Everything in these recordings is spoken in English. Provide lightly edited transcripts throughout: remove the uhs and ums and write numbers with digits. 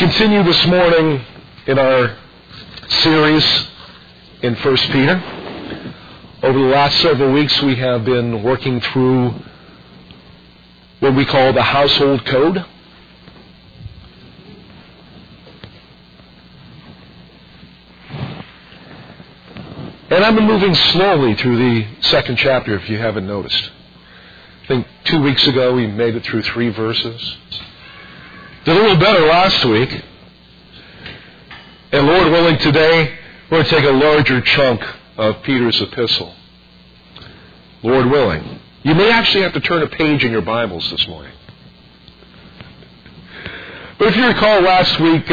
continue this morning in our series in 1 Peter. Over the last several weeks, we have been working through what we call the household code. And I've been moving slowly through the second chapter, if you haven't noticed. I think 2 weeks ago we made it through 3 verses. Did a little better last week. And Lord willing, today we're going to take a larger chunk of Peter's epistle. Lord willing. You may actually have to turn a page in your Bibles this morning. But if you recall last week,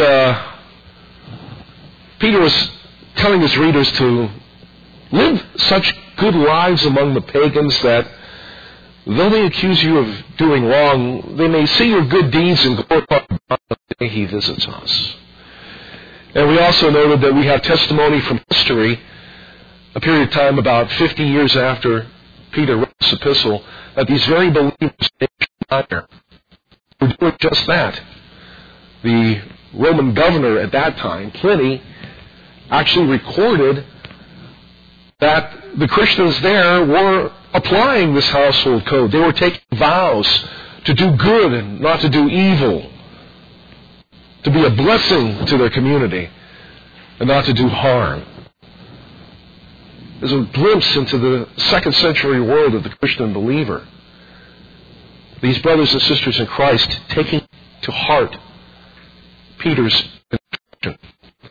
Peter was telling his readers to live such good lives among the pagans that though they accuse you of doing wrong, they may see your good deeds and glorify God the day He visits us. And we also noted that we have testimony from history, a period of time about 50 years after Peter wrote this epistle, that these very believers in Asia Minor were doing just that. The Roman governor at that time, Pliny, actually recorded that the Christians there were applying this household code. They were taking vows to do good and not to do evil, to be a blessing to their community and not to do harm. There's a glimpse into the second century world of the Christian believer. These brothers and sisters in Christ taking to heart Peter's instruction.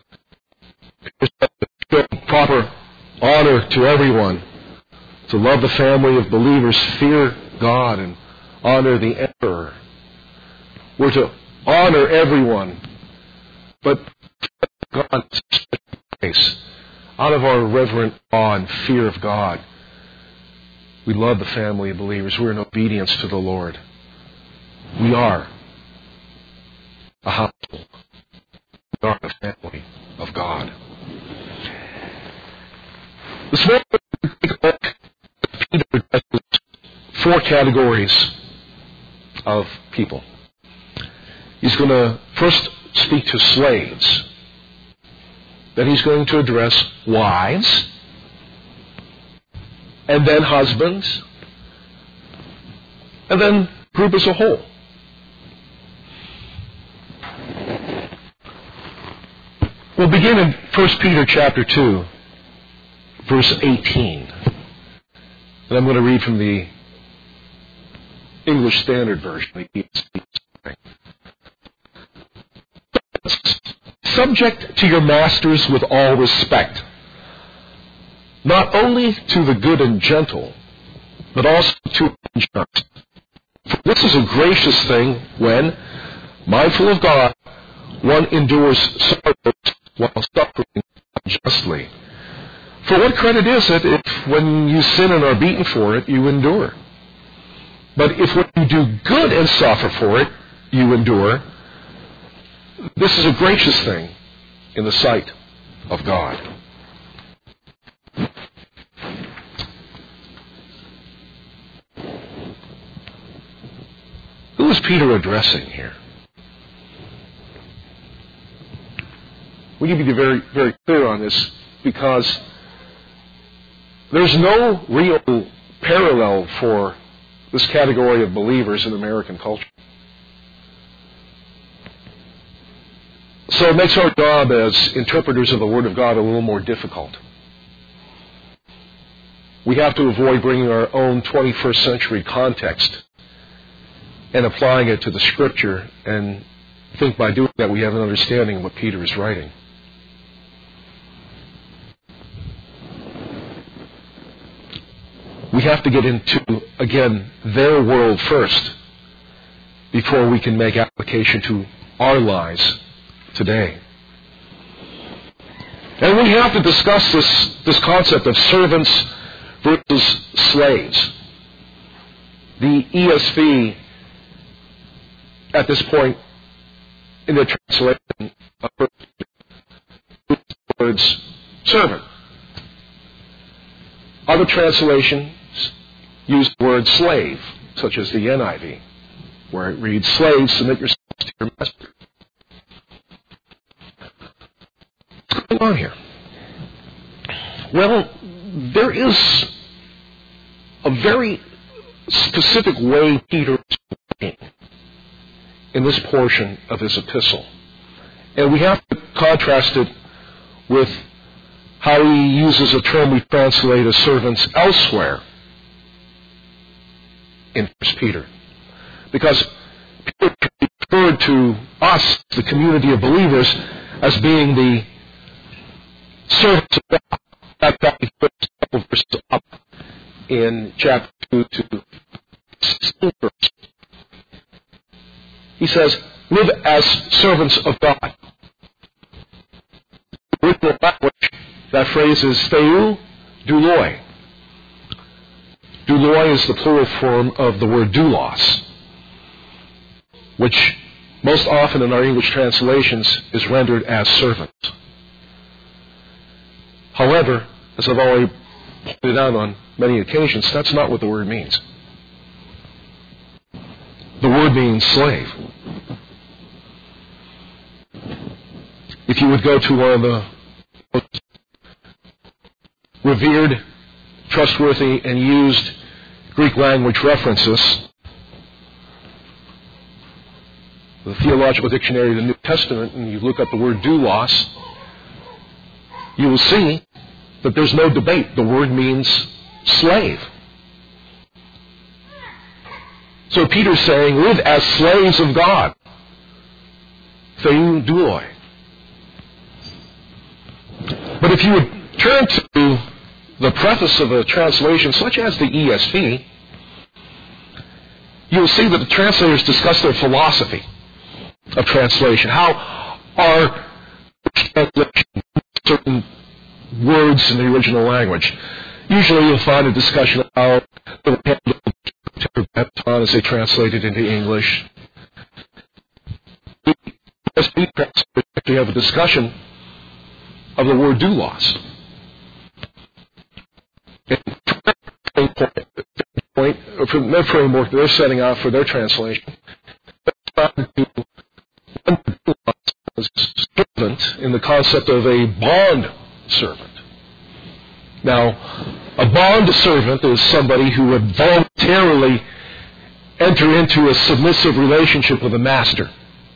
Proper honor to everyone, to love the family of believers, fear God, and honor the emperor. We're to honor everyone, but God's grace, out of our reverent awe and fear of God, we love the family of believers. We're in obedience to the Lord. We are a household. We are the family of God. This morning, we take a look at Peter addresses 4 categories of people. He's going to first speak to slaves. Then he's going to address wives. And then husbands. And then group as a whole. We'll begin in 1 Peter chapter 2. Verse 18. And I'm going to read from the English Standard Version. Subject to your masters with all respect, not only to the good and gentle, but also to the unjust. For this is a gracious thing when, mindful of God, one endures sorrows while suffering unjustly. For what credit is it if when you sin and are beaten for it, you endure? But if when you do good and suffer for it, you endure, this is a gracious thing in the sight of God. Who is Peter addressing here? We need to be very, very clear on this because there's no real parallel for this category of believers in American culture. So it makes our job as interpreters of the Word of God a little more difficult. We have to avoid bringing our own 21st century context and applying it to the Scripture, and think by doing that we have an understanding of what Peter is writing. We have to get into, again, their world first before we can make application to our lives today. And we have to discuss this concept of servants versus slaves. The ESV, at this point in the translation of the words servant. Other translations use the word slave, such as the NIV, where it reads, slaves, submit yourselves to your master. going on here? Well, there is a very specific way Peter is working in this portion of his epistle. And we have to contrast it with how he uses a term we translate as servants elsewhere in 1 Peter. Because Peter referred to us, the community of believers, as being the servants of God. That's how he puts a couple verses up in chapter 2 to 16 verse. He says, live as servants of God. The original language, that phrase is theou douloi. Douloi is the plural form of the word doulos, which most often in our English translations is rendered as servant. However, as I've already pointed out on many occasions, that's not what the word means. The word means slave. If you would go to one of the most revered, trustworthy, and used Greek language references, the Theological Dictionary of the New Testament, and you look up the word doulos, you will see that there's no debate. The word means slave. So Peter's saying, live as slaves of God. Theou douloi. But if you would turn to the preface of a translation such as the ESV, you will see that the translators discuss their philosophy of translation. How are certain words in the original language? Usually you'll find a discussion of how they were handled as they translated into English. The ESV translators actually have a discussion of the word doulos. From their framework they're setting out for their translation, servant in the concept of a bond servant. Now, a bond servant is somebody who would voluntarily enter into a submissive relationship with a master.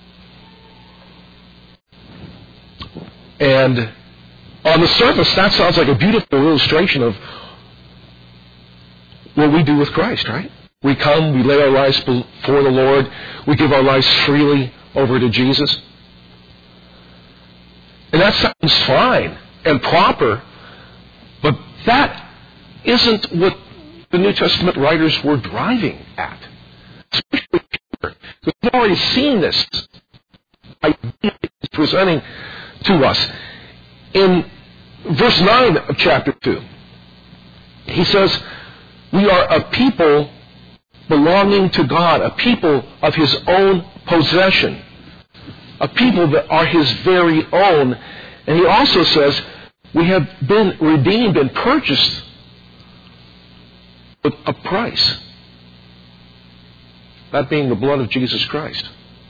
And on the surface, that sounds like a beautiful illustration of what we do with Christ, right? We come, we lay our lives before the Lord, we give our lives freely over to Jesus. And that sounds fine and proper, but that isn't what the New Testament writers were driving at. Especially Peter. We've already seen this idea he's presenting to us. In verse 9 of chapter 2, he says, we are a people belonging to God, a people of His own possession, a people that are His very own. And he also says, we have been redeemed and purchased with a price. That being the blood of Jesus Christ.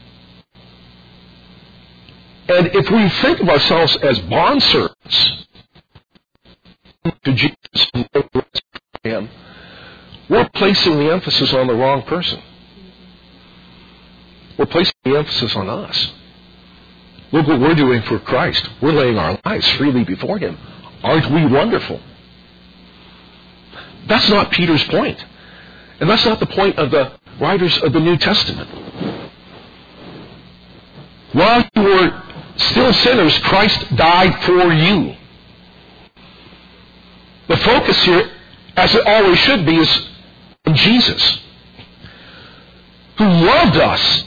And if we think of ourselves as bondservants to Jesus and Him, we're placing the emphasis on the wrong person. We're placing the emphasis on us. Look what we're doing for Christ. We're laying our lives freely before Him. Aren't we wonderful? That's not Peter's point. And that's not the point of the writers of the New Testament. While you were still sinners, Christ died for you. The focus here, as it always should be, is on Jesus, who loved us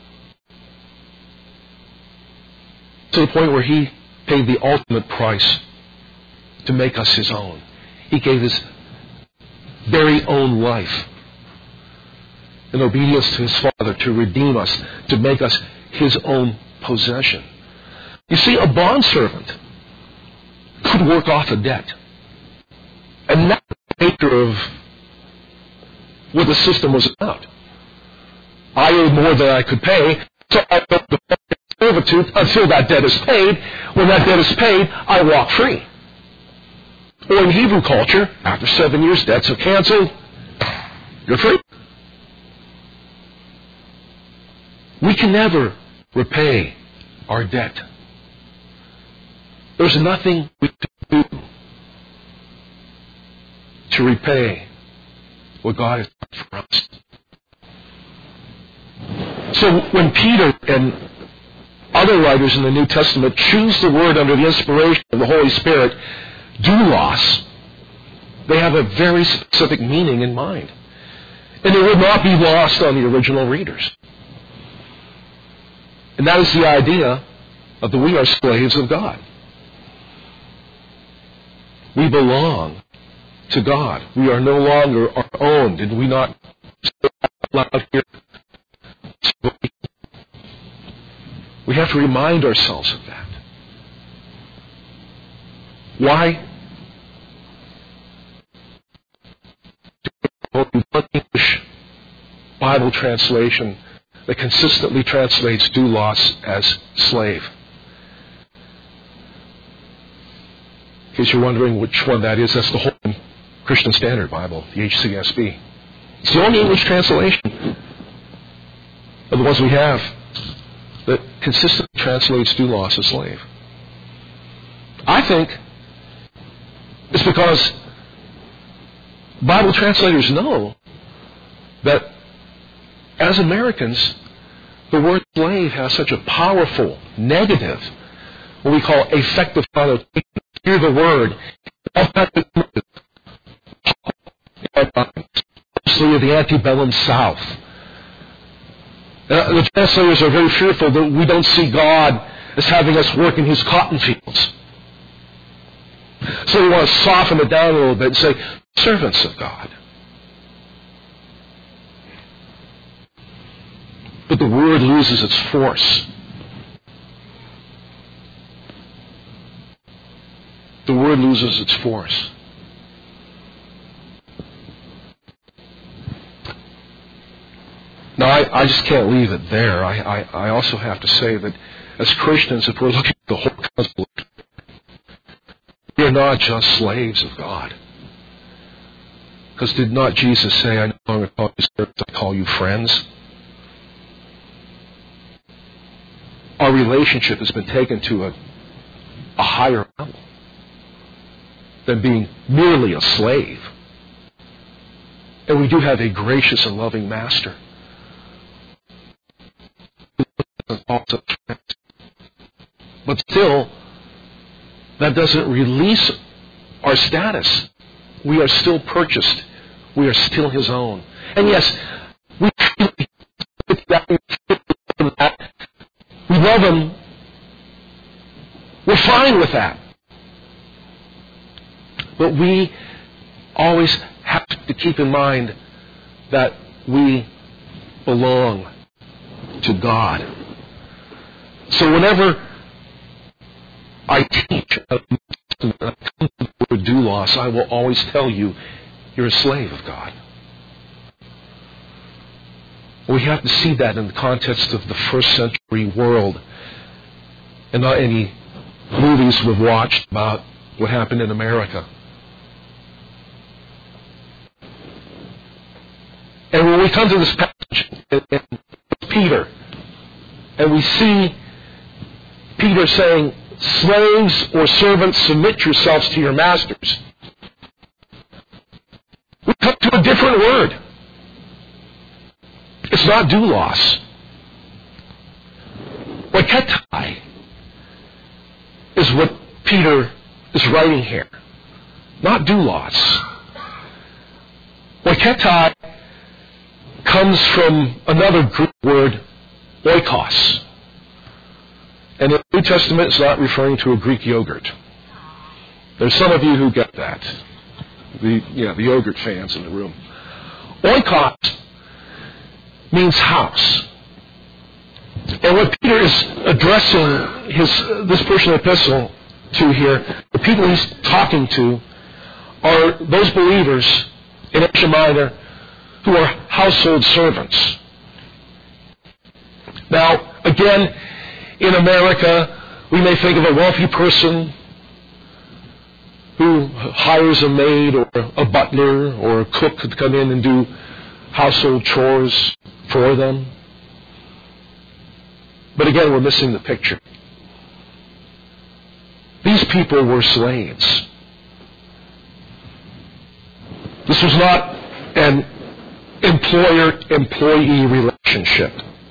to the point where He paid the ultimate price to make us His own. He gave His very own life in obedience to His Father to redeem us, to make us His own possession. You see, a bondservant could work off a debt. And that's the nature of what the system was about. I owed more than I could pay, so I built the servitude until that debt is paid. When that debt is paid, I walk free. Or in Hebrew culture, after 7 years, debts are canceled, you're free. We can never repay our debt. There's nothing we can do to repay what God has done for us. So when Peter and other writers in the New Testament choose the word under the inspiration of the Holy Spirit, doulos, they have a very specific meaning in mind. And it would not be lost on the original readers. And that is the idea of that we are slaves of God. We belong to God. We are no longer our own. Did we not say that loud here? We have to remind ourselves of that. Why? One English Bible translation that consistently translates doulos as slave. In case you're wondering which one that is, that's the Holman Christian Standard Bible, the HCSB. It's the only English translation of the ones we have that consistently translates doulos as slave. I think it's because Bible translators know that as Americans, the word slave has such a powerful, negative, what we call affective connotation. Hear the word, especially of the antebellum South. The translators are very fearful that we don't see God as having us work in His cotton fields. So we want to soften it down a little bit and say, servants of God. But the word loses its force. The word loses its force. Now, I just can't leave it there. I also have to say that as Christians, if we're looking at the whole gospel, we are not just slaves of God. Because did not Jesus say, I no longer call you servants, I call you friends? Our relationship has been taken to a higher level than being merely a slave. And we do have a gracious and loving master. But still, that doesn't release our status. We are still purchased. We are still His own. And yes, we love Him. We're fine with that. But we always have to keep in mind that we belong to God. So whenever I teach the word doulos, I will always tell you, you're a slave of God. We have to see that in the context of the first century world, and not any movies we've watched about what happened in America. And when we come to this passage in Peter, and we see Peter saying, slaves or servants, submit yourselves to your masters, we come to a different word. It's not doulos. Oiketai is what Peter is writing here. Not doulos. Oiketai comes from another Greek word, oikos. And in the New Testament, it's not referring to a Greek yogurt. There's some of you who get that. The yogurt fans in the room. Oikos means house. And what Peter is addressing this personal epistle to here, the people he's talking to are those believers in Asia Minor who are household servants. Now, again, In America, we may think of a wealthy person who hires a maid or a butler or a cook to come in and do household chores for them. But again, we're missing the picture. These people were slaves. This was not an employer-employee relationship.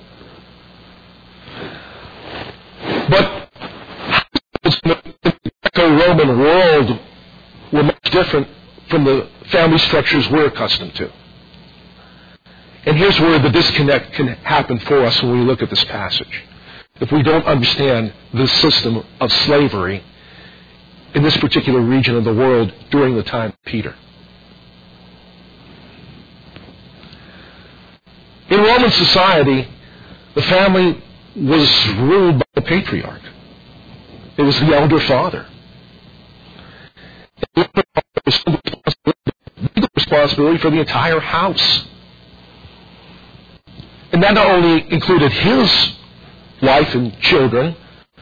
But the Greco-Roman world were much different from the family structures we're accustomed to. And here's where the disconnect can happen for us when we look at this passage. If we don't understand the system of slavery in this particular region of the world during the time of Peter. In Roman society, the family was ruled by the patriarch. It was the elder father. The elder father was responsibility for the entire house. And that not only included his wife and children,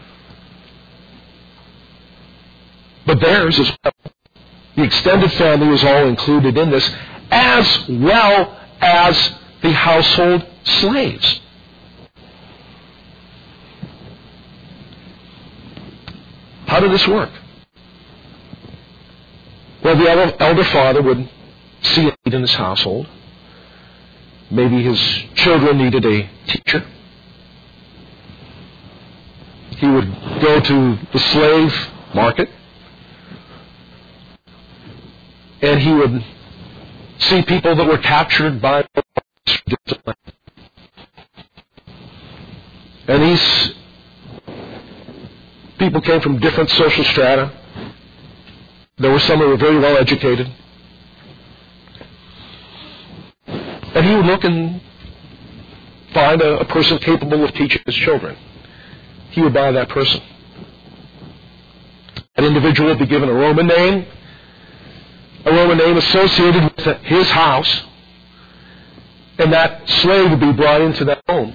but theirs as well. The extended family was all included in this, as well as the household slaves. How did this work? Well, the elder father would see a need in his household. Maybe his children needed a teacher. He would go to the slave market, and he would see people that were captured by discipline. And these people came from different social strata. There were some who were very well educated. And he would look and find a person capable of teaching his children. He would buy that person. That individual would be given a Roman name associated with his house, and that slave would be brought into that home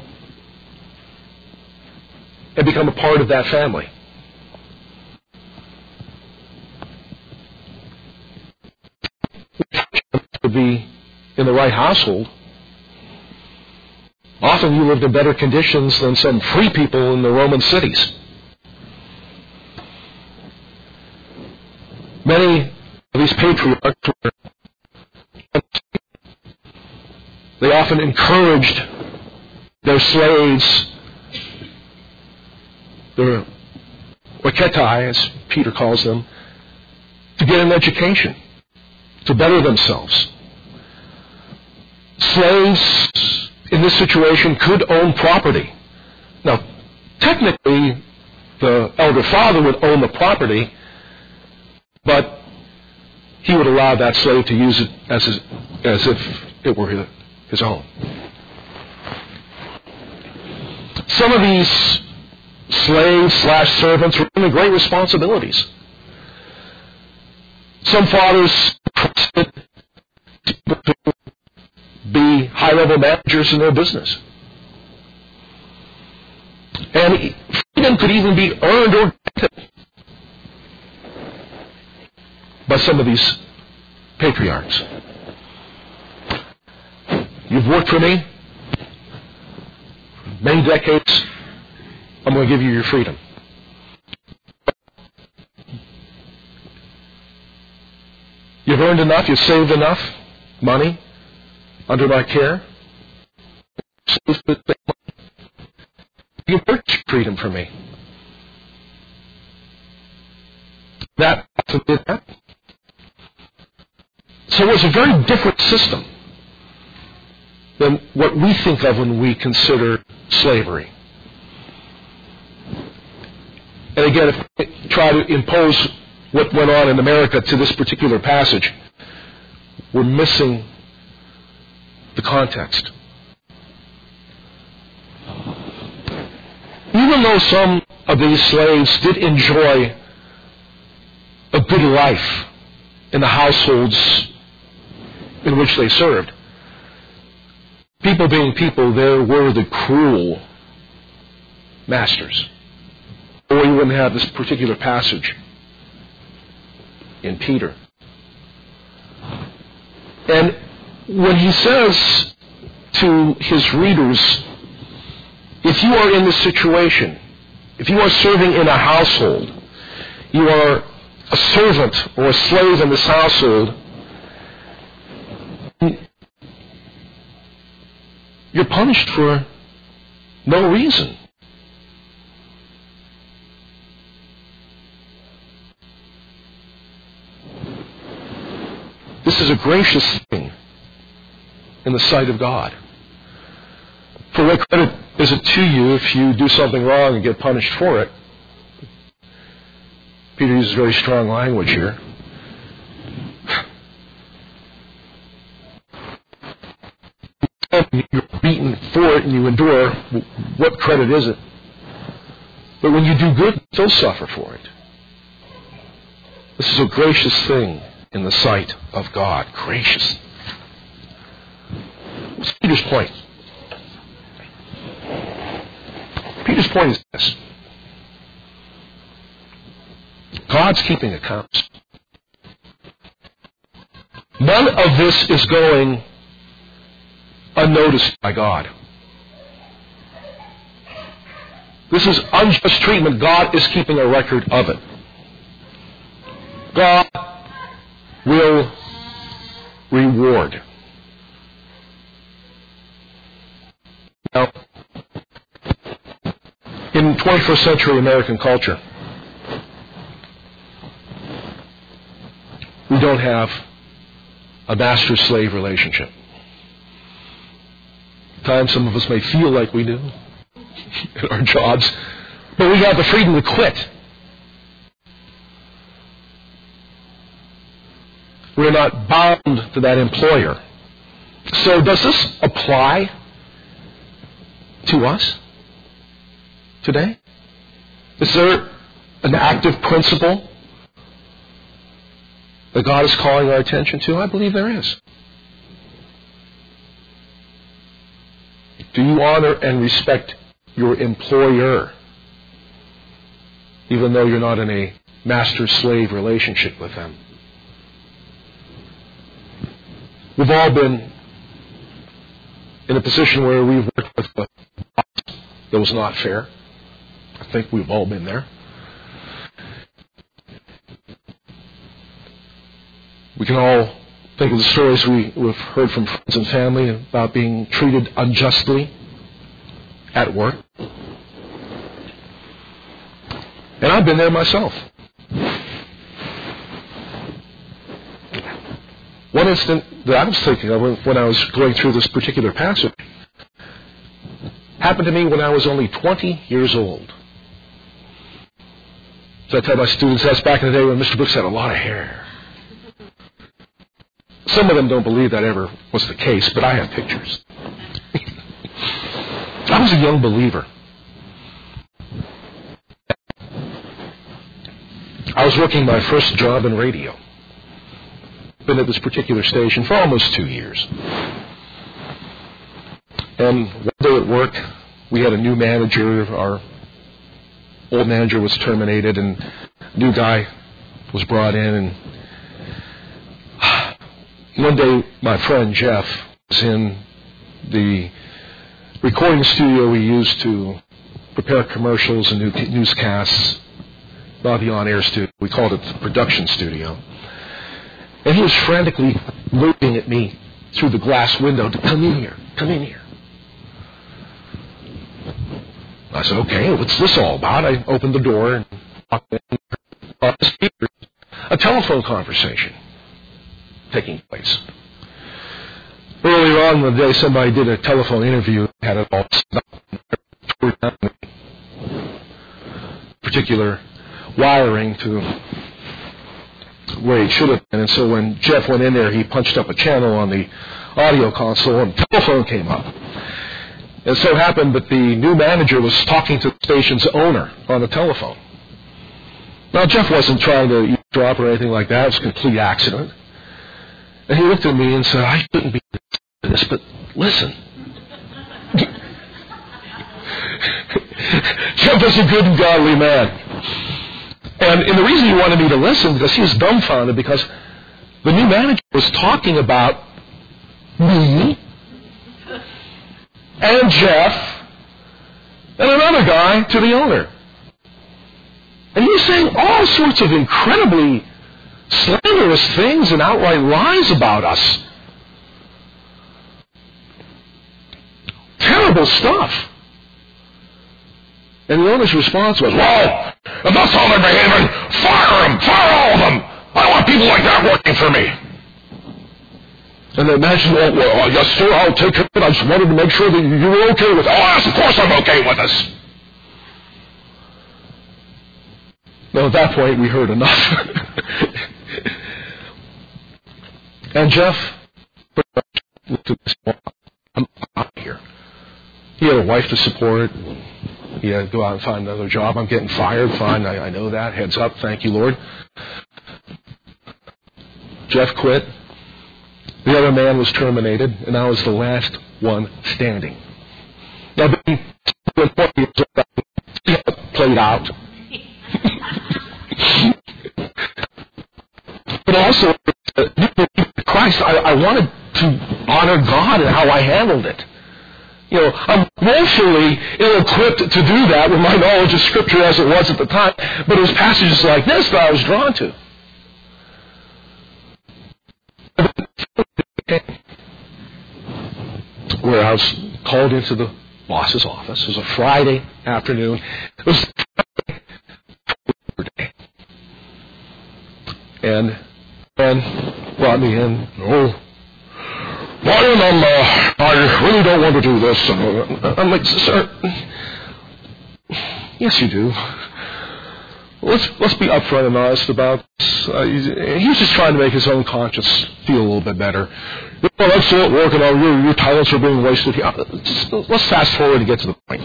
and become a part of that family. To be in the right household. Often you lived in better conditions than some free people in the Roman cities. Many of these patriarchs they often encouraged their slaves, their oiketai, as Peter calls them, to get an education, to better themselves. Slaves in this situation could own property. Now, technically, the elder father would own the property, but he would allow that slave to use it as if it were his own. Some of these slaves/servants were given great responsibilities. Some fathers trusted to be high-level managers in their business. And freedom could even be earned or granted by some of these patriarchs. You've worked for me many decades. I'm going to give you your freedom. You've earned enough, you've saved enough money under my care. You purchased freedom from me. That also did that. So it was a very different system than what we think of when we consider slavery. And again, if we try to impose what went on in America to this particular passage, we're missing the context. Even though some of these slaves did enjoy a good life in the households in which they served, people being people, there were the cruel masters. wouldn't have this particular passage in Peter. And when he says to his readers, if you are in this situation, if you are serving in a household, you are a servant or a slave in this household, you're punished for no reason. This is a gracious thing in the sight of God. For what credit is it to you if you do something wrong and get punished for it? Peter uses very strong language here. You're beaten for it and you endure. What credit is it? But when you do good, you still suffer for it. This is a gracious thing in the sight of God. Gracious. What's Peter's point? Peter's point is this. God's keeping accounts. None of this is going unnoticed by God. This is unjust treatment. God is keeping a record of it. God will reward. Now, in 21st century American culture, we don't have a master-slave relationship. At times, some of us may feel like we do in our jobs, but we have the freedom to quit. We're not bound to that employer. So does this apply to us today? Is there an active principle that God is calling our attention to? I believe there is. Do you honor and respect your employer, even though you're not in a master-slave relationship with them? We've all been in a position where we've worked with a boss that was not fair. I think we've all been there. We can all think of the stories we've heard from friends and family about being treated unjustly at work. And I've been there myself. One instant that I was thinking of when I was going through this particular passage happened to me when I was only 20 years old. So I tell my students that's back in the day when Mr. Brooks had a lot of hair. Some of them don't believe that ever was the case, but I have pictures. I was a young believer. I was working my first job in radio. Been at this particular station for almost 2 years. And one day at work, we had a new manager. Our old manager was terminated, and a new guy was brought in. And one day, my friend Jeff was in the recording studio we used to prepare commercials and newscasts, not the on-air studio. We called it the production studio. And he was frantically looking at me through the glass window to come in here, come in here. I said, okay, what's this all about? I opened the door and walked in on the speaker, a telephone conversation taking place. Earlier on in the day, somebody did a telephone interview, had it all set up, particular wiring to where it should have been. And so when Jeff went in there, he punched up a channel on the audio console and the telephone came up. And so it happened that the new manager was talking to the station's owner on the telephone. Now, Jeff wasn't trying to eavesdrop or anything like that. It was a complete accident. And he looked at me and said, I shouldn't be doing this, but listen. Jeff was a good and godly man. And the reason he wanted me to listen, because he was dumbfounded, because the new manager was talking about me and Jeff and another guy to the owner. And he was saying all sorts of incredibly slanderous things and outright lies about us. Terrible stuff. And the owner's response was, well, if that's how they're behaving, fire them! Fire all of them! I don't want people like that working for me. And they mentioned, well, yes, sir, I'll take care of it. I just wanted to make sure that you were okay with it. Oh, yes, of course I'm okay with this. No, at that point, we heard enough. And Jeff looked at this, I'm out of here. He had a wife to support. He had to go out and find another job. I'm getting fired. Fine, I know that. Heads up. Thank you, Lord. Jeff quit. The other man was terminated, and I was the last one standing. Now, being 20 years old, see how it played out. But also, Christ, I wanted to honor God in how I handled it. You know, I'm woefully ill-equipped to do that with my knowledge of Scripture as it was at the time, but it was passages like this that I was drawn to. Where I was called into the boss's office. It was a Friday afternoon. It was Friday. And brought me in. Oh, Brian, I really don't want to do this. I'm like, sir, yes, you do. Let's be upfront and honest about this. He was just trying to make his own conscience feel a little bit better. Well, that's not working out. Your talents are being wasted here. Let's fast forward to get to the point.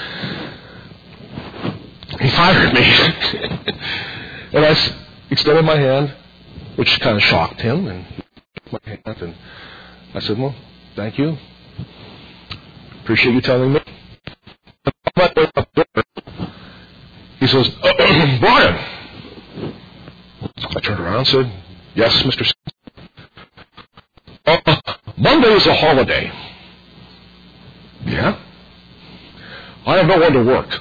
He fired me. And I extended my hand, which kind of shocked him. And my hand, and I said, well, thank you. Appreciate you telling me. He says, Brian. I turned around and said, yes, Mr. Monday is a holiday. Yeah? I have no one to work.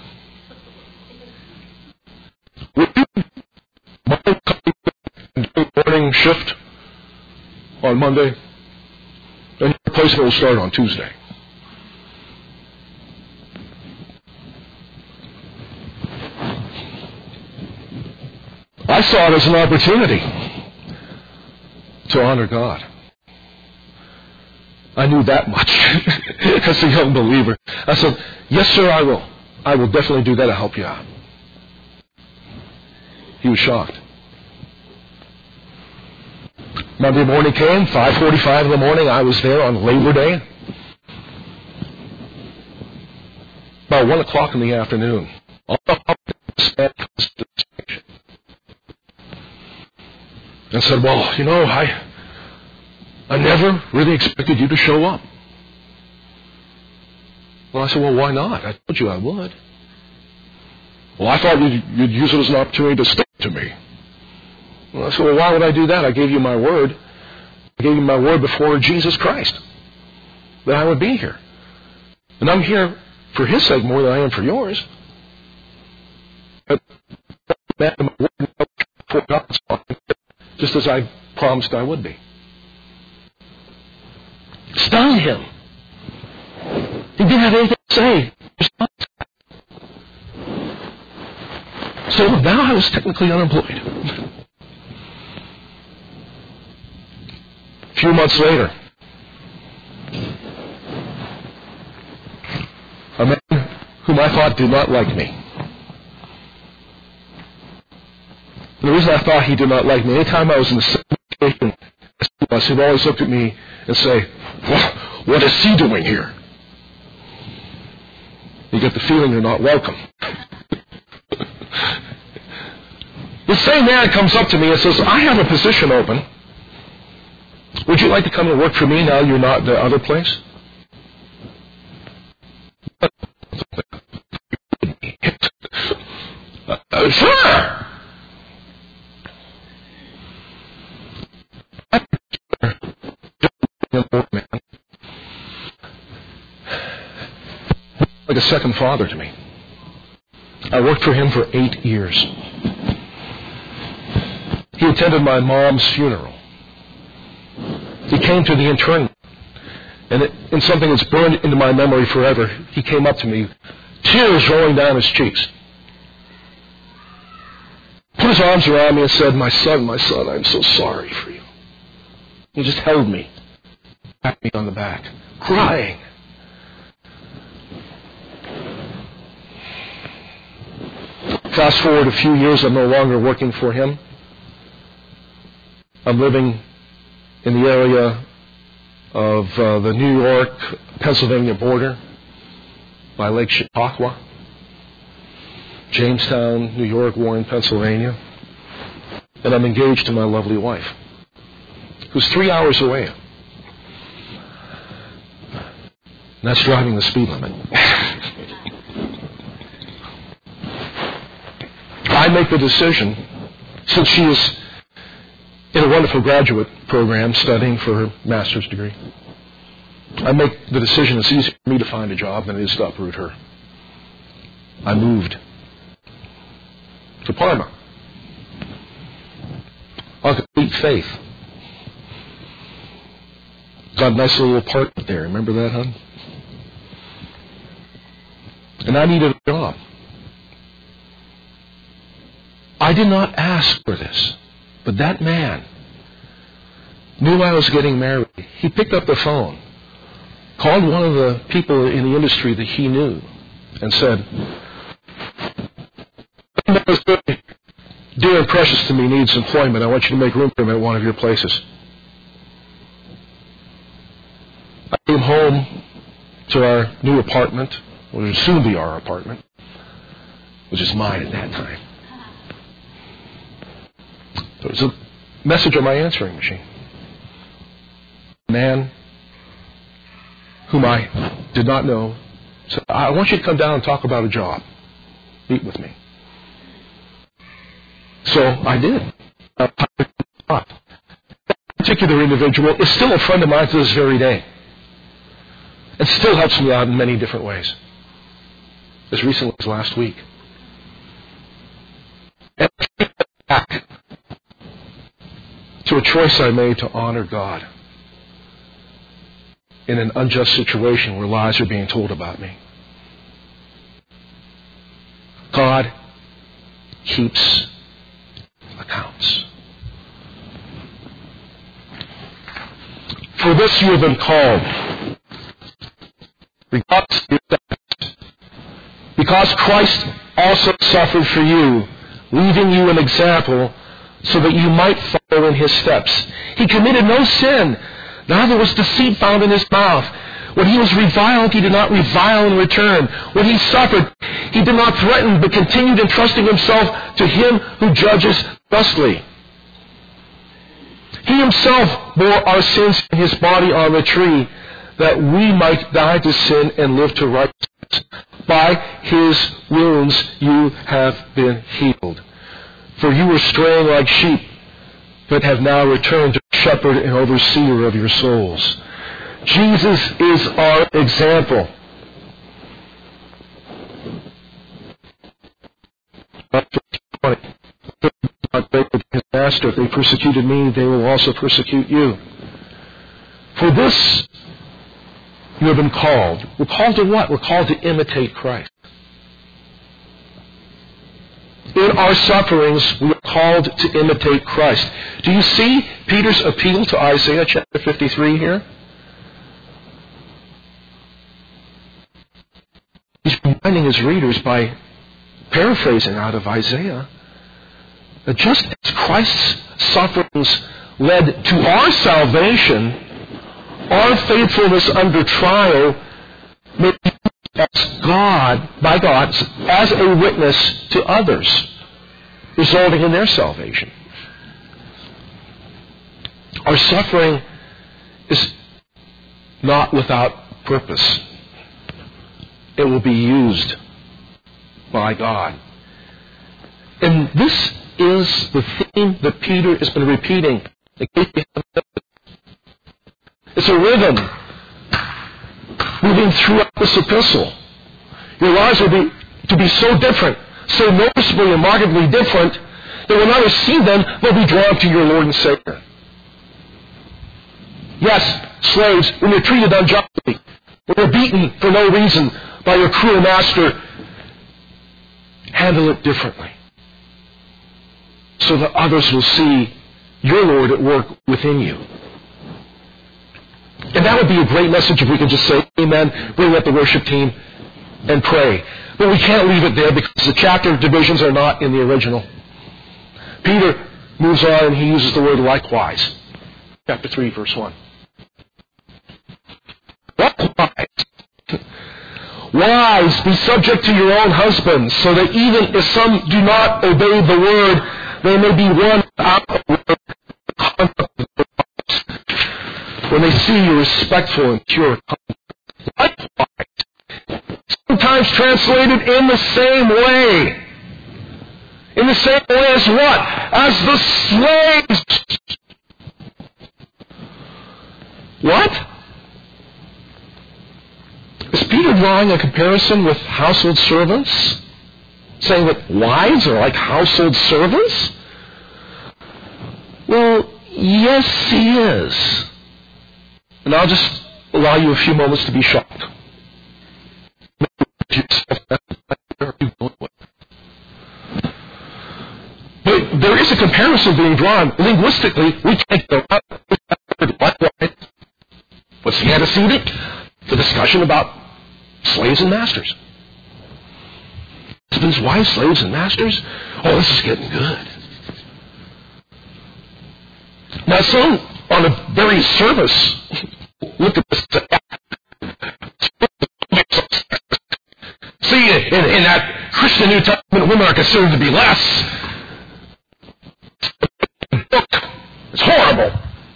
Would you mind coming and doing morning shift on Monday? And your replacement will start on Tuesday. I saw it as an opportunity to honor God. I knew that much as a young believer. I said, yes, sir, I will. I will definitely do that to help you out. He was shocked. Monday morning came, 5:45 in the morning. I was there on Labor Day. About 1 o'clock in the afternoon. And said, well, you know, I never really expected you to show up. Well, I said, well, why not? I told you I would. Well, I thought you'd use it as an opportunity to stick to me. Well, I said, well, why would I do that? I gave you my word. I gave you my word before Jesus Christ that I would be here. And I'm here for His sake more than I am for yours. But my word before God's sake, just as I promised I would be. Stung him. He didn't have anything to say. So now I was technically unemployed. A few months later, a man whom I thought did not like me. And the reason I thought he did not like me, anytime I was in the same situation, he'd always look at me and say, well, what is he doing here? You get the feeling you're not welcome. The same man comes up to me and says, I have a position open. Would you like to come and work for me now you're not at the other place? Sure, young man, like a second father to me. I worked for him for 8 years. He attended my mom's funeral. He came to the internment. And in something that's burned into my memory forever, he came up to me, tears rolling down his cheeks. Put his arms around me and said, my son, I'm so sorry for you. He just held me, patted me on the back, crying. Fast forward a few years, I'm no longer working for him. I'm living in the area of the New York-Pennsylvania border by Lake Chautauqua, Jamestown, New York, Warren, Pennsylvania. And I'm engaged to my lovely wife, who's 3 hours away. And that's driving the speed limit. I make the decision, since she is in a wonderful graduate program studying for her master's degree, I make the decision it's easier for me to find a job than it is to uproot her. I moved to Parma on complete faith. Got a nice little apartment there. Remember that, hon? And I needed a job. I did not ask for this, but that man knew I was getting married. He picked up the phone, called one of the people in the industry that he knew, and said, "Dear and precious to me needs employment. I want you to make room for him at one of your places." I came home to our new apartment, which would soon be our apartment, which is mine at that time. There was a message on my answering machine. A man whom I did not know said, "I want you to come down and talk about a job. Meet with me." So I did. That particular individual is still a friend of mine to this very day. And still helps me out in many different ways. As recently as last week. And back to a choice I made to honor God in an unjust situation where lies are being told about me. God keeps accounts. For this you have been called. Because Christ also suffered for you, leaving you an example so that you might follow in his steps. He committed no sin, neither was deceit found in his mouth. When he was reviled, he did not revile in return. When he suffered, he did not threaten, but continued entrusting himself to him who judges justly. He himself bore our sins in his body on the tree, that we might die to sin and live to righteousness. By his wounds you have been healed. For you were straying like sheep, but have now returned to the shepherd and overseer of your souls. Jesus is our example. His master, if they persecuted me, they will also persecute you. For this you have been called. We're called to what? We're called to imitate Christ. In our sufferings, we are called to imitate Christ. Do you see Peter's appeal to Isaiah chapter 53 here? He's reminding his readers by paraphrasing out of Isaiah that just as Christ's sufferings led to our salvation, our faithfulness under trial may be used by God as a witness to others, resulting in their salvation. Our suffering is not without purpose. It will be used by God. And this is the theme that Peter has been repeating. It's a rhythm moving throughout this epistle. Your lives will be to be so different, so noticeably and markedly different, that when others see them, they'll be drawn to your Lord and Savior. Yes, slaves, when you're treated unjustly, when you're beaten for no reason by your cruel master, handle it differently, so that others will see your Lord at work within you. And that would be a great message if we could just say amen, bring up the worship team, and pray. But we can't leave it there because the chapter divisions are not in the original. Peter moves on and he uses the word likewise. Chapter 3, verse 1. Likewise, wives, be subject to your own husbands, so that even if some do not obey the word, they may be won out of the conduct of their lives, when they see your respectful and pure conduct. Likewise, sometimes translated in the same way. In the same way as what? As the slaves. What? Is Peter drawing a comparison with household servants? Saying that wives are like household servants? Well, yes, he is. And I'll just allow you a few moments to be shocked. But there is a comparison being drawn. Linguistically, we can't go up. What's the antecedent? The discussion about slaves and masters. Husbands, wives, slaves, and masters? Oh, this is getting good. Now, some on the very surface look at this. See, in that Christian New Testament, women are considered to be less. It's horrible.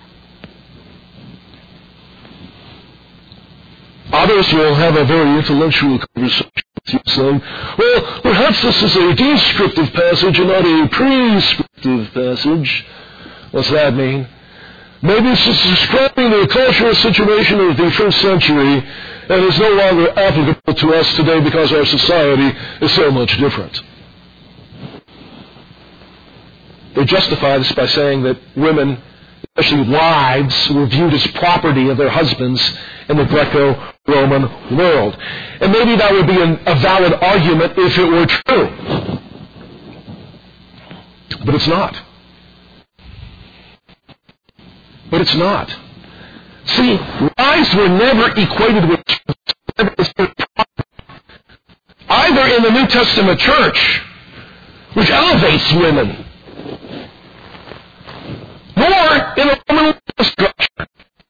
Others will have a very intellectual conversation with you, saying, well, perhaps this is a descriptive passage and not a prescriptive passage. What's that mean? Maybe it's just describing the cultural situation of the first century and is no longer applicable to us today because our society is so much different. They justify this by saying that women, especially wives, were viewed as property of their husbands in the Greco-Roman world. And maybe that would be a valid argument if it were true. But it's not. But it's not. See, wives were never equated with either in the New Testament church, which elevates women, nor in the Roman legal structure.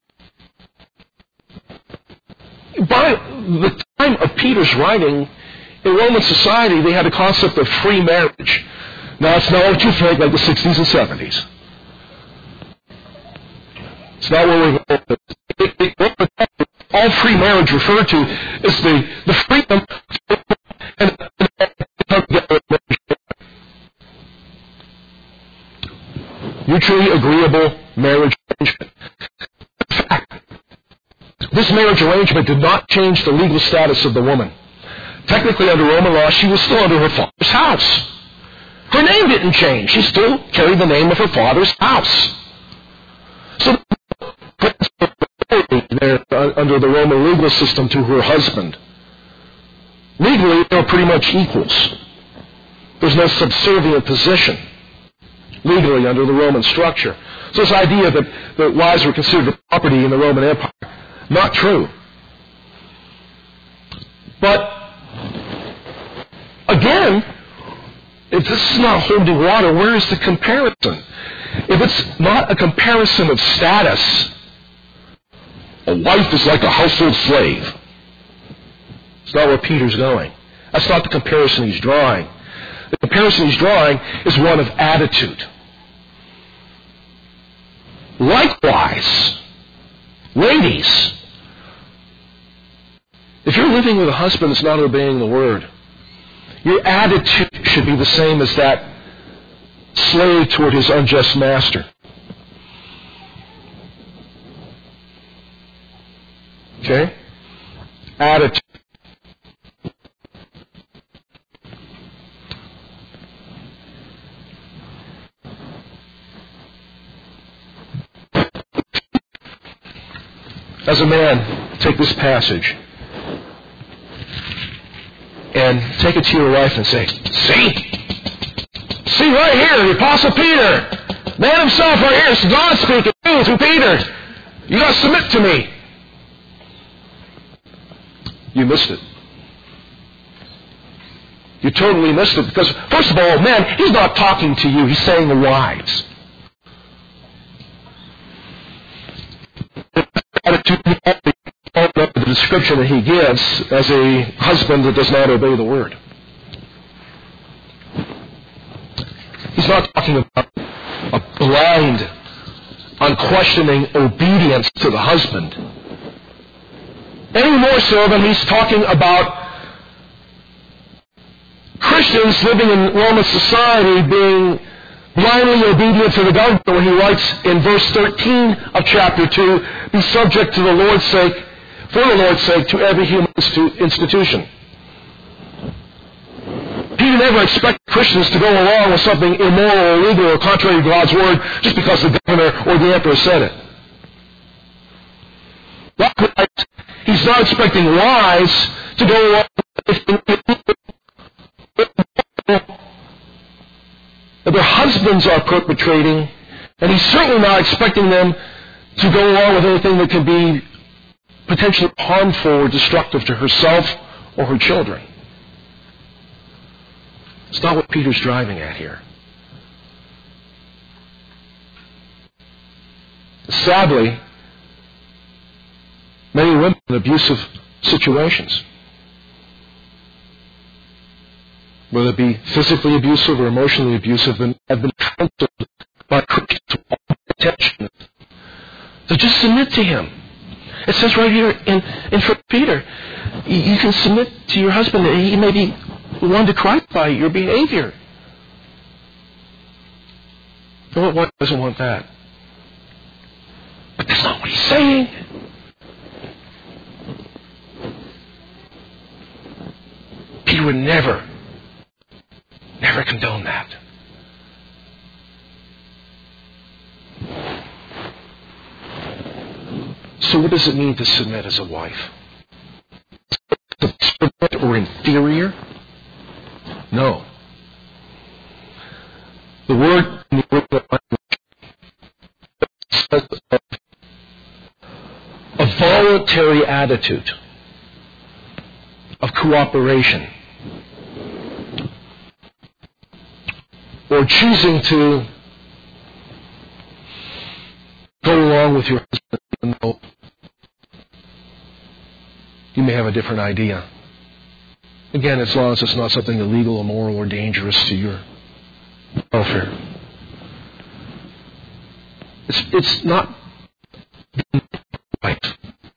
By the time of Peter's writing, in Roman society, they had a concept of free marriage. Now, it's not what you think, like the 60s and 70s. It's not where we're going. All free marriage referred to is the freedom and mutually agreeable marriage arrangement. In fact, this marriage arrangement did not change the legal status of the woman. Technically, under Roman law, she was still under her father's house. Her name didn't change. She still carried the name of her father's house. So, under the Roman legal system to her husband. Legally, they're pretty much equals. There's no subservient position legally under the Roman structure. So this idea that wives were considered property in the Roman Empire, not true. But, again, if this is not holding water, where is the comparison? If it's not a comparison of status, a wife is like a household slave. It's not where Peter's going. That's not the comparison he's drawing. The comparison he's drawing is one of attitude. Likewise, ladies, if you're living with a husband that's not obeying the word, your attitude should be the same as that slave toward his unjust master. Okay? Attitude. As a man, take this passage and take it to your wife and say, see right here, the Apostle Peter, man himself right here, it's God speaking through Peter. You got to submit to me. You missed it. You totally missed it because, first of all, man, he's not talking to you. He's saying the wives. The description that he gives as a husband that does not obey the word. He's not talking about a blind, unquestioning obedience to the husband. Any more so than he's talking about Christians living in Roman society being blindly obedient to the government, where he writes in verse 13 of chapter 2, be subject to the Lord's sake, for the Lord's sake, to every human institution. Peter never expected Christians to go along with something immoral or illegal or contrary to God's word just because the governor or the emperor said it. Likewise, he's not expecting wives to go along with that their husbands are perpetrating, and he's certainly not expecting them to go along with anything that can be potentially harmful or destructive to herself or her children. It's not what Peter's driving at here. Sadly, many women in abusive situations, whether it be physically abusive or emotionally abusive, have been counseled by Christians with all attention to just submit to him. It says right here in 1 Peter, you can submit to your husband, and he may be one to Christ by your behavior. What doesn't want that? But that's not what he's saying. Peter would never condone that. So what does it mean to submit as a wife? To submit or inferior? No. The word in the original language says a voluntary attitude of cooperation, or choosing to go along with your husband even though you may have a different idea. Again, as long as it's not something illegal, immoral, or dangerous to your welfare. It's not right.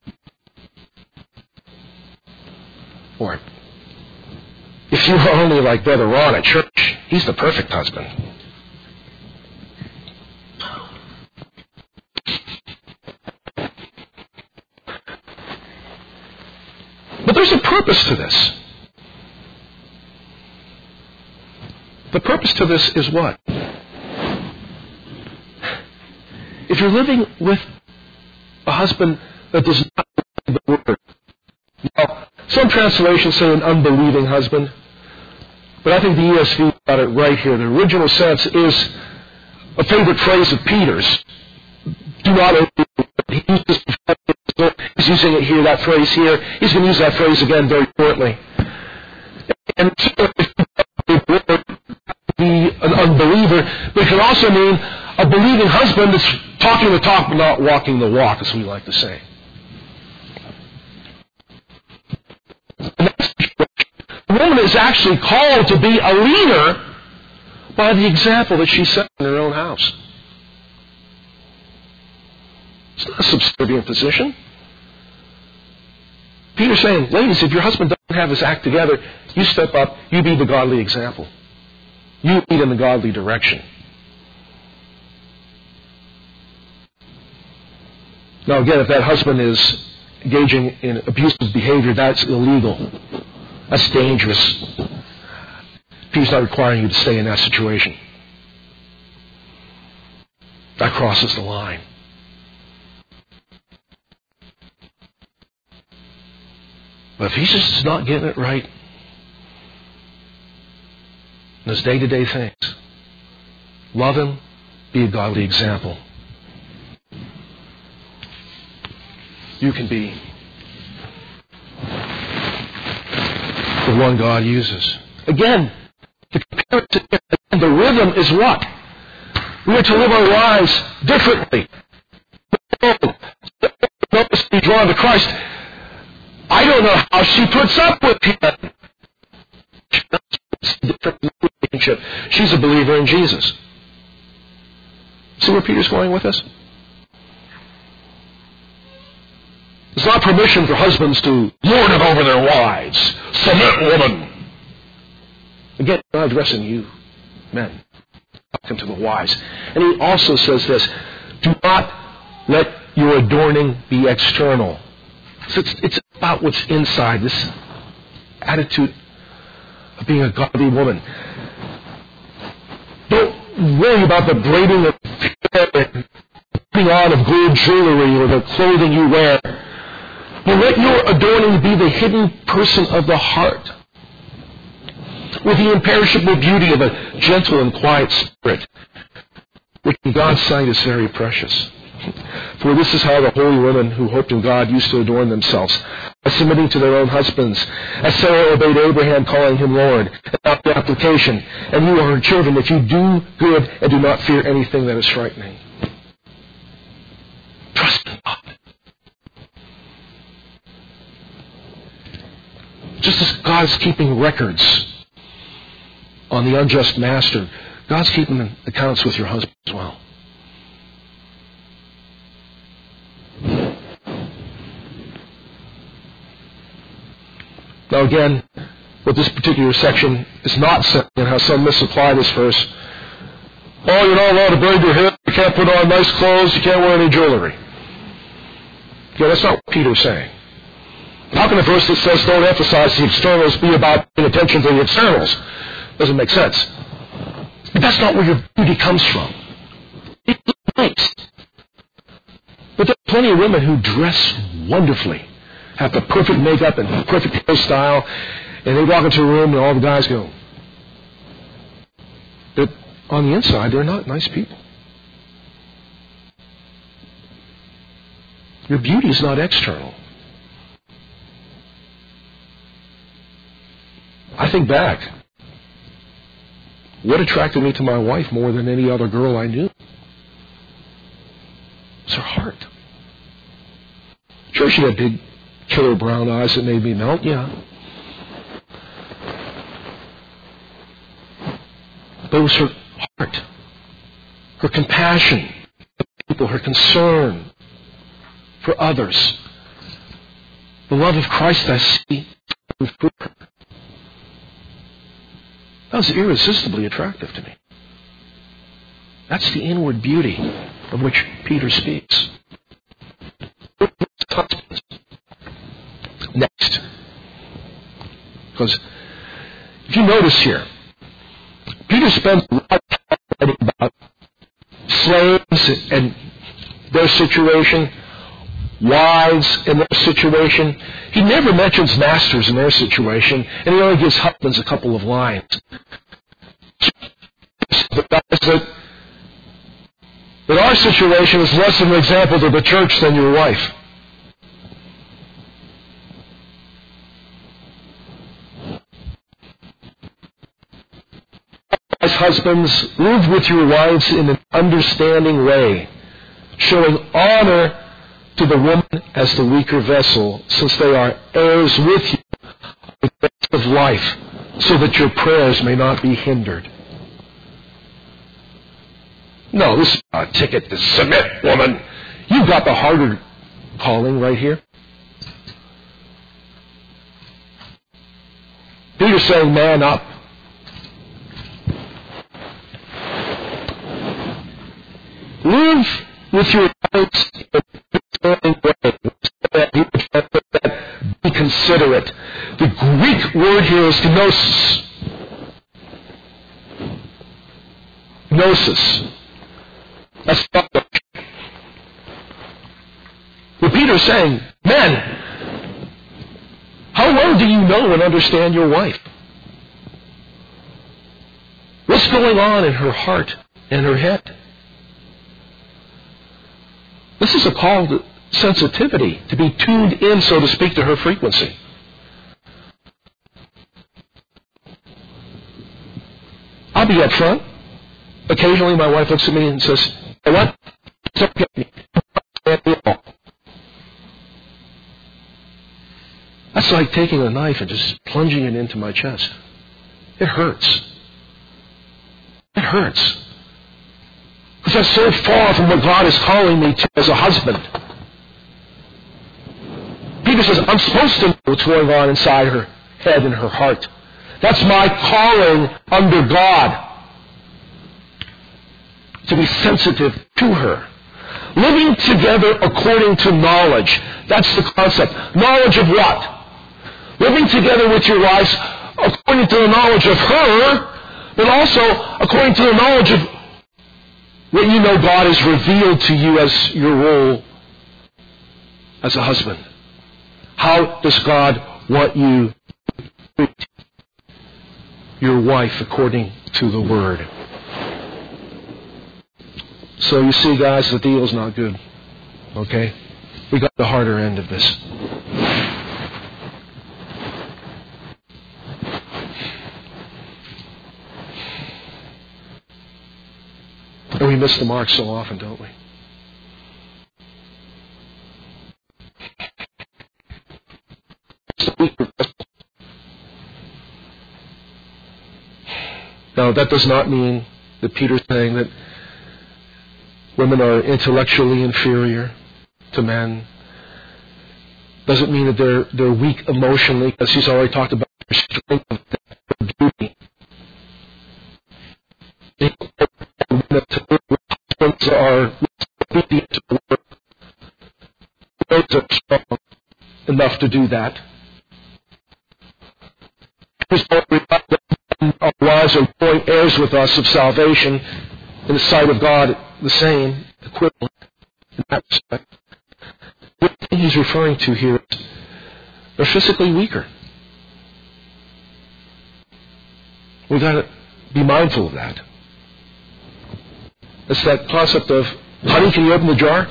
Or if you were only like Brother Ron at church, he's the perfect husband. But there's a purpose to this. The purpose to this is what? If you're living with a husband that does not believe the word. Now, some translations say an unbelieving husband, but I think the ESV got it right here. The original sense is a favorite phrase of Peter's. Do not obey. He uses he's using it here, that phrase here. He's going to use that phrase again very shortly. And so be an unbeliever, but it can also mean a believing husband that's talking the talk but not walking the walk, as we like to say. The woman is actually called to be a leader by the example that she set in her own house. It's not a subservient position. Peter's saying, ladies, if your husband doesn't have his act together, you step up, you be the godly example. You lead in the godly direction. Now again, if that husband is engaging in abusive behavior, that's illegal. That's dangerous. Peter's not requiring you to stay in that situation. That crosses the line. But if he's just not getting it right in his day-to-day things, love him, be a godly example. You can be the one God uses. Again, the rhythm is what? We are to live our lives differently. Be drawn to Christ. I don't know how she puts up with him. She's a believer in Jesus. See where Peter's going with this? It's not permission for husbands to lord it over their wives. Submit, woman. Again, I'm not addressing you, men. Talking to the wives. And he also says this, do not let your adorning be external. So it's about what's inside, this attitude of being a godly woman. Don't worry about the braiding of hair and putting on of gold jewelry or the clothing you wear. But let your adorning be the hidden person of the heart, with the imperishable beauty of a gentle and quiet spirit, which in God's sight is very precious. For this is how the holy women who hoped in God used to adorn themselves, by submitting to their own husbands, as Sarah obeyed Abraham, calling him Lord. Without the application, and you are her children, if you do good and do not fear anything that is frightening. Trust in God. Just as God's keeping records on the unjust master, God's keeping accounts with your husband as well. Now again, what this particular section is not saying, and how some misapply this verse, oh, you're not allowed to braid your hair, you can't put on nice clothes, you can't wear any jewelry. Yeah, that's not what Peter's saying. How can a verse that says don't emphasize the externals be about paying attention to the externals? Doesn't make sense. But that's not where your beauty comes from. It's nice. But there are plenty of women who dress wonderfully, have the perfect makeup and perfect hairstyle, and they walk into a room and all the guys go. But on the inside, they're not nice people. Your beauty is not external. I think back. What attracted me to my wife more than any other girl I knew? It's her heart. Sure, she had big, killer brown eyes that made me melt, yeah. But it was her heart, her compassion for people, her concern for others. The love of Christ I see through her. That was irresistibly attractive to me. That's the inward beauty of which Peter speaks. Next. Because if you notice here, Peter spends a lot of time writing about slaves and their situation, wives and their situation. He never mentions masters and their situation, and he only gives husbands a couple of lines. That our situation is less of an example to the church than your wife. As husbands, live with your wives in an understanding way, showing honor to the woman as the weaker vessel, since they are heirs with you of the best of life, so that your prayers may not be hindered. No, this is not a ticket to submit, woman. You've got the harder calling right here. Peter's saying, man up. Live with your wives in a way. consider it. The Greek word here is gnosis. Gnosis. That's what Peter's saying. Men, how well do you know and understand your wife? What's going on in her heart and her head? This is a call to sensitivity, to be tuned in, so to speak, to her frequency. I'll be up front. Occasionally my wife looks at me and says, "Hey, what? It's okay. That's like taking a knife and just plunging it into my chest. It hurts. It hurts. Because that's so far from what God is calling me to as a husband. Peter says, I'm supposed to know what's going on inside her head and her heart. That's my calling under God. To be sensitive to her. Living together according to knowledge. That's the concept. Knowledge of what? Living together with your wives according to the knowledge of her, but also according to the knowledge of what you know God has revealed to you as your role as a husband. How does God want you to treat your wife according to the Word? So you see, guys, the deal's not good. Okay? We got the harder end of this. And we miss the mark so often, don't we? Now, that does not mean that Peter's saying that women are intellectually inferior to men. Doesn't mean that they're weak emotionally, because he's already talked about their strength of their beauty. Husbands are obedient to the word. Those are strong enough to do that. Our wives are joint heirs with us of salvation, in the sight of God, the same, equivalent in that respect. What he's referring to here is they're physically weaker. We've got to be mindful of that. It's that concept of, honey, can you open the jar?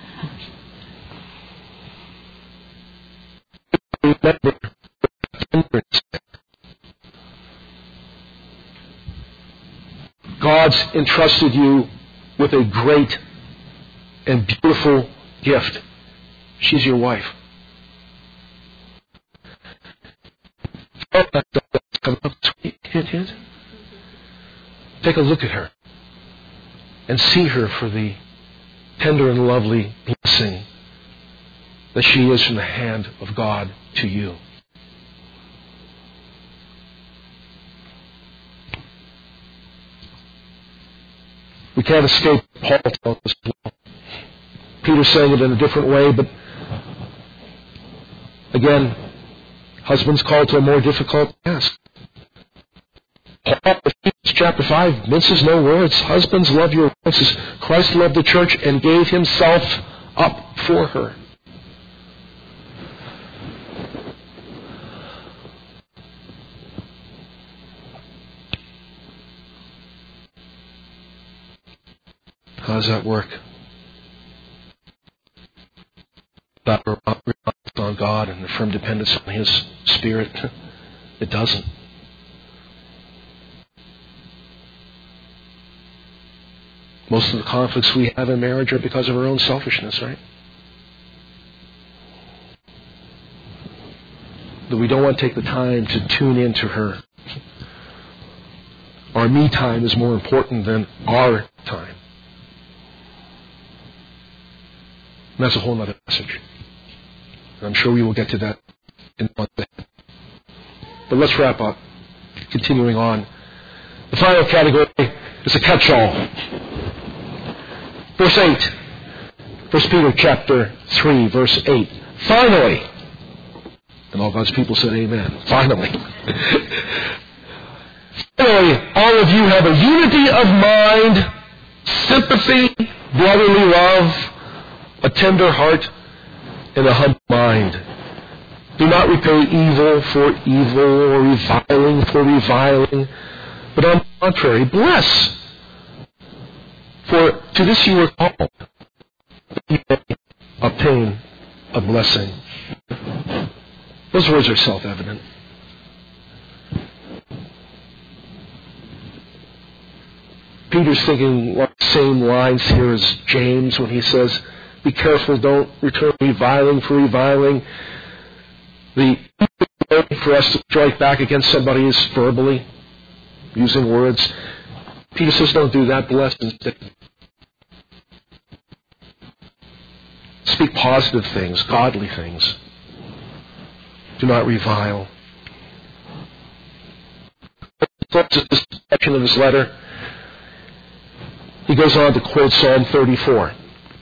Remember, God's entrusted you with a great and beautiful gift. She's your wife. Take a look at her and see her for the tender and lovely blessing that she is from the hand of God to you. We can't escape Paul telling us as well. Peter's saying it in a different way, but again, husbands called to a more difficult task. Paul, Ephesians chapter 5, minces no words. Husbands, love your wives as Christ loved the church and gave himself up for her. How does that work? That reliance on God and a firm dependence on His Spirit? It doesn't. Most of the conflicts we have in marriage are because of our own selfishness, right? That we don't want to take the time to tune into her. Our me time is more important than our time. And that's a whole other message. And I'm sure we will get to that in one day. But let's wrap up. Continuing on. The final category is a catch-all. Verse 8. 1 Peter chapter 3, verse 8. Finally, And all God's people said amen. Finally. Finally, all of you have a unity of mind, sympathy, brotherly love, a tender heart, and a humble mind. Do not repay evil for evil or reviling for reviling, but on the contrary, bless. For to this you were called, that you may obtain a blessing. Those words are self-evident. Peter's thinking along the same lines here as James when he says, be careful, don't return reviling for reviling. The way for us to strike back against somebody is verbally, using words. Peter says, don't do that, bless instead. Speak positive things, godly things. Do not revile. This section of his letter, he goes on to quote Psalm 34.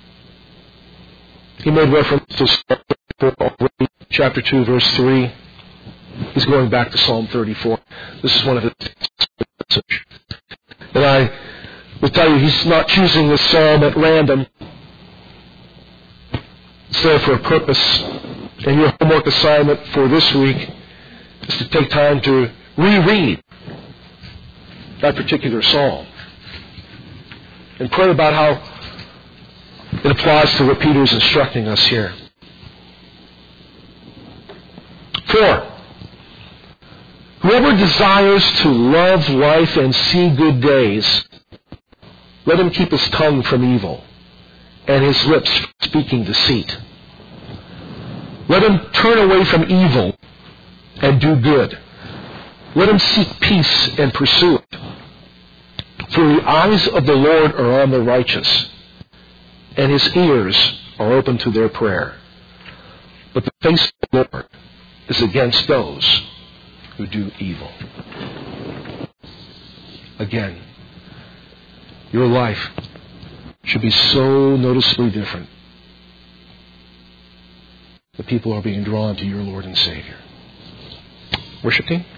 He made reference to Psalm 34 already, chapter 2, verse 3. He's going back to Psalm 34. This is one of his messages. And I will tell you, he's not choosing this psalm at random. It's there for a purpose. And your homework assignment for this week is to take time to reread that particular psalm and pray about how it applies to what Peter is instructing us here. 4. Whoever desires to love life and see good days, let him keep his tongue from evil and his lips from speaking deceit. Let him turn away from evil and do good. Let him seek peace and pursue it. For the eyes of the Lord are on the righteous, and his ears are open to their prayer. But the face of the Lord is against those who do evil. Again, your life should be so noticeably different. The people are being drawn to your Lord and Savior. Worship team?